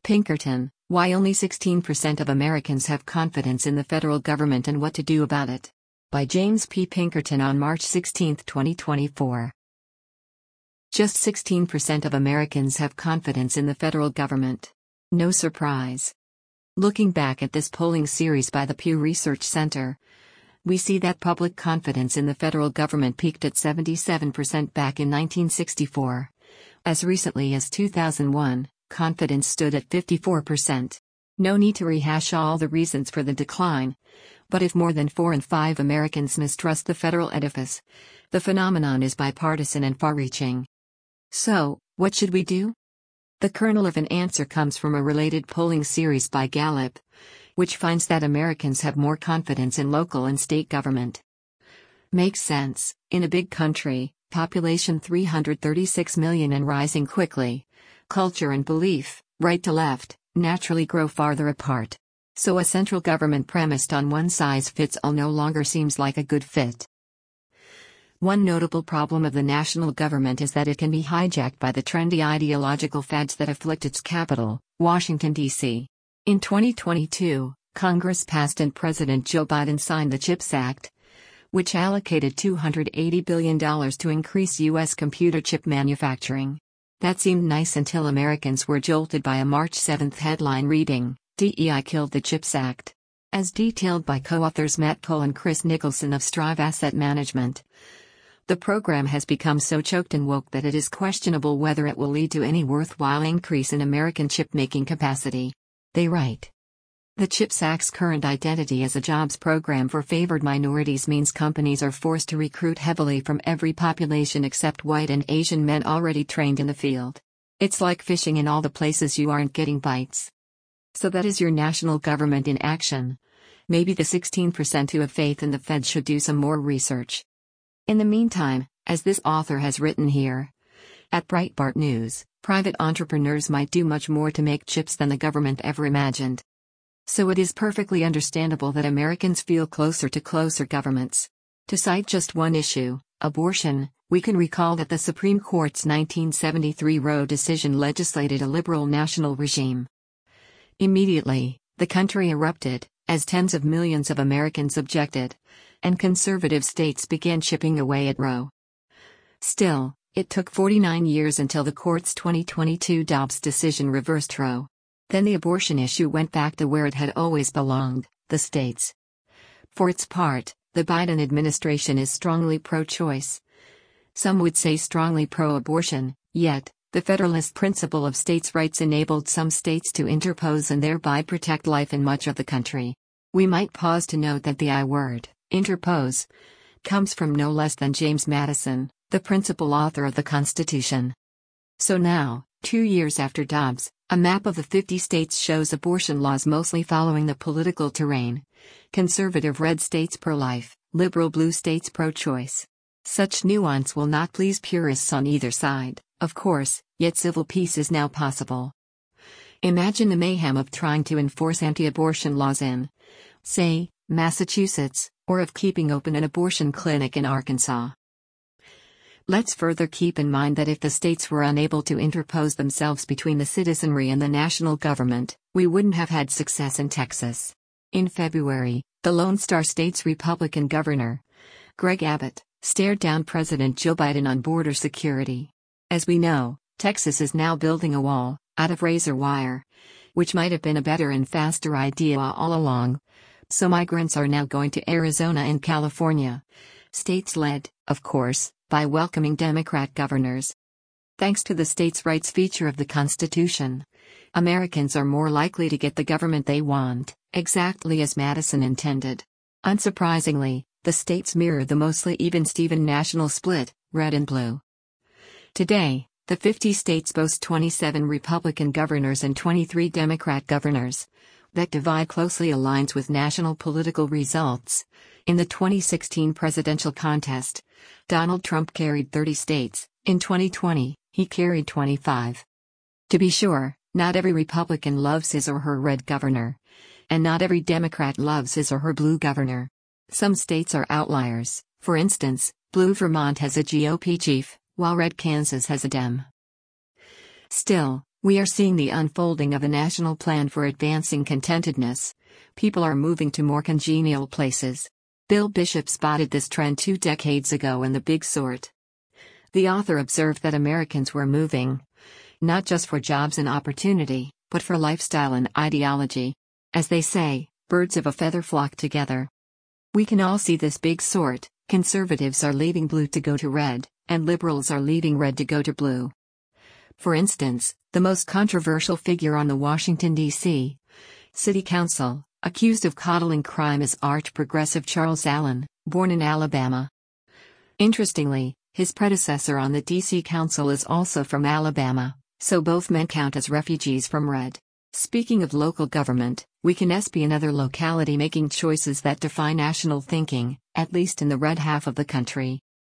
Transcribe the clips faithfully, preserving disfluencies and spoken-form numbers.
Pinkerton, Why Only sixteen percent of Americans Have Confidence in the Federal Government and What to Do About It. By James P. Pinkerton on March sixteenth, twenty twenty-four. Just sixteen percent of Americans have confidence in the federal government. No surprise. Looking back at this polling series by the Pew Research Center, we see that public confidence in the federal government peaked at seventy-seven percent back in nineteen sixty-four. As recently as two thousand one, confidence stood at fifty-four percent. No need to rehash all the reasons for the decline, but if more than four in five Americans mistrust the federal edifice, the phenomenon is bipartisan and far-reaching. So, what should we do? The kernel of an answer comes from a related polling series by Gallup, which finds that Americans have more confidence in local and state government. Makes sense. In a big country, population three hundred thirty-six million and rising quickly, culture and belief, right to left, naturally grow farther apart. So a central government premised on one-size-fits-all no longer seems like a good fit. One notable problem of the national government is that it can be hijacked by the trendy ideological fads that afflict its capital, Washington, D C In twenty twenty-two, Congress passed and President Joe Biden signed the CHIPS Act, which allocated two hundred eighty billion dollars to increase U S computer chip manufacturing. That seemed nice until Americans were jolted by a March seventh headline reading, D E I killed the CHIPS Act. As detailed by co-authors Matt Cole and Chris Nicholson of Strive Asset Management, the program has become so choked and woke that it is questionable whether it will lead to any worthwhile increase in American chip-making capacity. They write, the CHIPS Act's current identity as a jobs program for favored minorities means companies are forced to recruit heavily from every population except white and Asian men already trained in the field. It's like fishing in all the places you aren't getting bites. So that is your national government in action. Maybe the sixteen percent who have faith in the Fed should do some more research. In the meantime, as this author has written here, at Breitbart News, private entrepreneurs might do much more to make chips than the government ever imagined. So it is perfectly understandable that Americans feel closer to closer governments. To cite just one issue, abortion, we can recall that the Supreme Court's nineteen seventy-three Roe decision legislated a liberal national regime. Immediately, the country erupted, as tens of millions of Americans objected, and conservative states began chipping away at Roe. Still, it took forty-nine years until the court's twenty twenty-two Dobbs decision reversed Roe. Then the abortion issue went back to where it had always belonged, the states. For its part, the Biden administration is strongly pro-choice. Some would say strongly pro-abortion, yet, the Federalist principle of states' rights enabled some states to interpose and thereby protect life in much of the country. We might pause to note that the I word, interpose, comes from no less than James Madison, the principal author of the Constitution. So now, two years after Dobbs, a map of the fifty states shows abortion laws mostly following the political terrain. Conservative red states pro-life, liberal blue states pro-choice. Such nuance will not please purists on either side, of course, yet civil peace is now possible. Imagine the mayhem of trying to enforce anti-abortion laws in, say, Massachusetts, or of keeping open an abortion clinic in Arkansas. Let's further keep in mind that if the states were unable to interpose themselves between the citizenry and the national government, we wouldn't have had success in Texas. In February, the Lone Star State's Republican governor, Greg Abbott, stared down President Joe Biden on border security. As we know, Texas is now building a wall, out of razor wire, which might have been a better and faster idea all along. So migrants are now going to Arizona and California. States led, of course, by welcoming Democrat governors. Thanks to the states' rights feature of the Constitution, Americans are more likely to get the government they want, exactly as Madison intended. Unsurprisingly, the states mirror the mostly even-Steven national split, red and blue. Today, the fifty states boast twenty-seven Republican governors and twenty-three Democrat governors. That divide closely aligns with national political results. In the twenty sixteen presidential contest, Donald Trump carried thirty states. In twenty twenty, he carried twenty-five. To be sure, not every Republican loves his or her red governor. And not every Democrat loves his or her blue governor. Some states are outliers. For instance, blue Vermont has a G O P chief, while red Kansas has a Dem. Still, We are seeing the unfolding of a national plan for advancing contentedness. People are moving to more congenial places. Bill Bishop spotted this trend two decades ago in The Big Sort. The author observed that Americans were moving, not just for jobs and opportunity, but for lifestyle and ideology. As they say, birds of a feather flock together. We can all see this big sort. Conservatives are leaving blue to go to red, and liberals are leaving red to go to blue. For instance, the most controversial figure on the Washington, D C City Council, accused of coddling crime, is arch-progressive Charles Allen, born in Alabama. Interestingly, his predecessor on the D C Council is also from Alabama, so both men count as refugees from red. Speaking of local government, we can be another locality making choices that defy national thinking, at least in the red half of the country.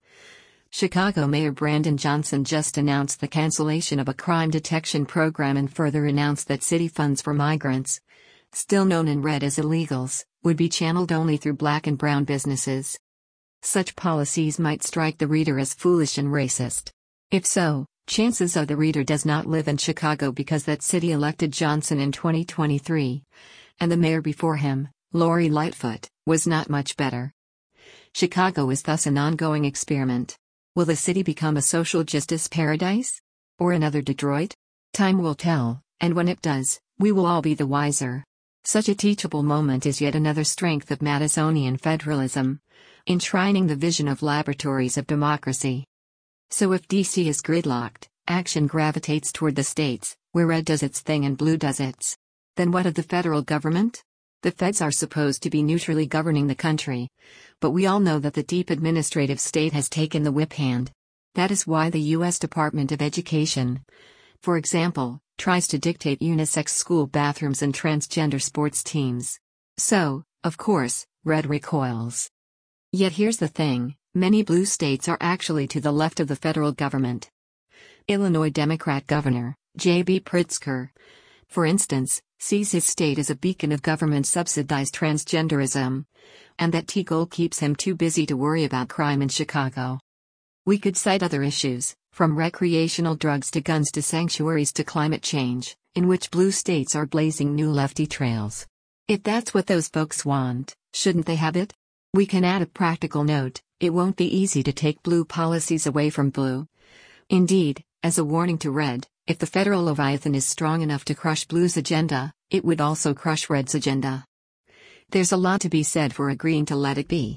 Chicago Mayor Brandon Johnson just announced the cancellation of a crime detection program and further announced that city funds for migrants, still known in red as illegals, would be channeled only through black and brown businesses. Such policies might strike the reader as foolish and racist. If so, chances are the reader does not live in Chicago because that city elected Johnson in twenty twenty-three, and the mayor before him, Lori Lightfoot, was not much better. Chicago is thus an ongoing experiment. Will the city become a social justice paradise? Or another Detroit? Time will tell, and when it does, we will all be the wiser. Such a teachable moment is yet another strength of Madisonian federalism, enshrining the vision of laboratories of democracy. So if D C is gridlocked, action gravitates toward the states, where red does its thing and blue does its. Then what of the federal government? The feds are supposed to be neutrally governing the country, but we all know that the deep administrative state has taken the whip hand. That is why the U S Department of Education, for example, tries to dictate unisex school bathrooms and transgender sports teams. So, of course, red recoils. Yet here's the thing, many blue states are actually to the left of the federal government. Illinois Democrat Governor J B Pritzker, for instance, sees his state as a beacon of government-subsidized transgenderism, and that T-goal keeps him too busy to worry about crime in Chicago. We could cite other issues, from recreational drugs to guns to sanctuaries to climate change, in which blue states are blazing new lefty trails. If that's what those folks want, shouldn't they have it? We can add a practical note: it won't be easy to take blue policies away from blue. Indeed, as a warning to red, if the federal Leviathan is strong enough to crush blue's agenda, it would also crush red's agenda. There's a lot to be said for agreeing to let it be.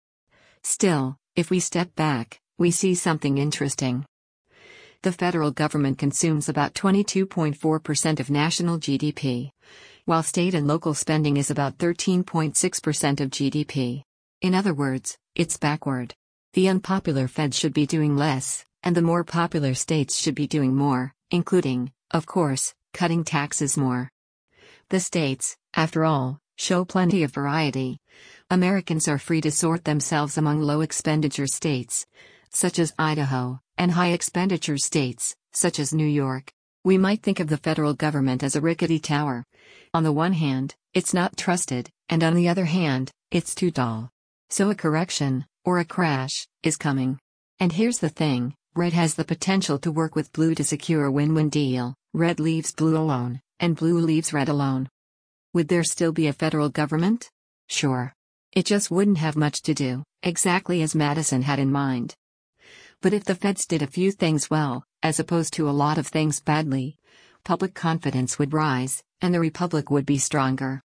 Still, if we step back, we see something interesting. The federal government consumes about twenty-two point four percent of national G D P, while state and local spending is about thirteen point six percent of G D P. In other words, it's backward. The unpopular feds should be doing less, and the more popular states should be doing more, including, of course, cutting taxes more. The states, after all, show plenty of variety. Americans are free to sort themselves among low-expenditure states, such as Idaho, and high-expenditure states, such as New York. We might think of the federal government as a rickety tower. On the one hand, it's not trusted, and on the other hand, it's too dull. So a correction, or a crash, is coming. And here's the thing, red has the potential to work with blue to secure a win-win deal. Red leaves blue alone, and blue leaves red alone. Would there still be a federal government? Sure. It just wouldn't have much to do, exactly as Madison had in mind. But if the feds did a few things well, as opposed to a lot of things badly, public confidence would rise, and the republic would be stronger.